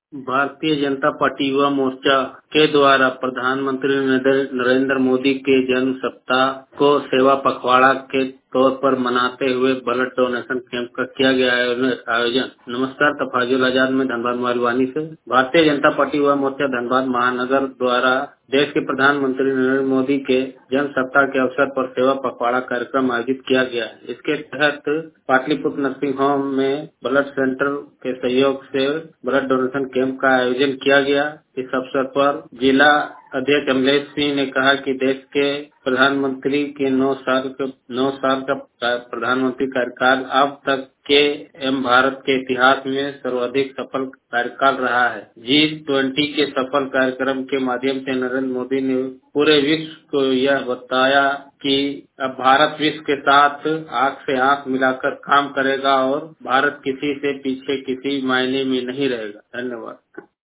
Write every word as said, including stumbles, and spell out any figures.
Bharatiya Janata party Yuva Morcha के द्वारा प्रधानमंत्री नरेंद्र मोदी के जन्म सप्ताह को सेवा पखवाड़ा के तौर पर मनाते हुए ब्लड डोनेशन कैंप का किया गया आयोजन। नमस्कार, तफाजुल आजाद में धनबाद मालवानी से। भारतीय जनता पार्टी युवा मोर्चा धनबाद महानगर द्वारा देश के प्रधानमंत्री नरेंद्र मोदी के जन्म सप्ताह के अवसर पर सेवा पखवाड़ा कार्यक्रम आयोजित किया गया है। इसके तहत पाटलिपुत्र नर्सिंग होम में ब्लड सेंटर के सहयोग से ब्लड डोनेशन कैंप का आयोजन किया गया। इस अवसर पर जिला अध्यक्ष अमलेश सिंह ने कहा कि देश के प्रधानमंत्री के नौ साल के नौ साल का प्रधानमंत्री कार्यकाल अब तक के एवं भारत के इतिहास में सर्वाधिक सफल कार्यकाल रहा है। जी ट्वेंटी के सफल कार्यक्रम के माध्यम से नरेंद्र मोदी ने पूरे विश्व को यह बताया कि अब भारत विश्व के साथ आंख से आंख मिलाकर काम करेगा और भारत किसी से पीछे किसी मायने में नहीं रहेगा। धन्यवाद।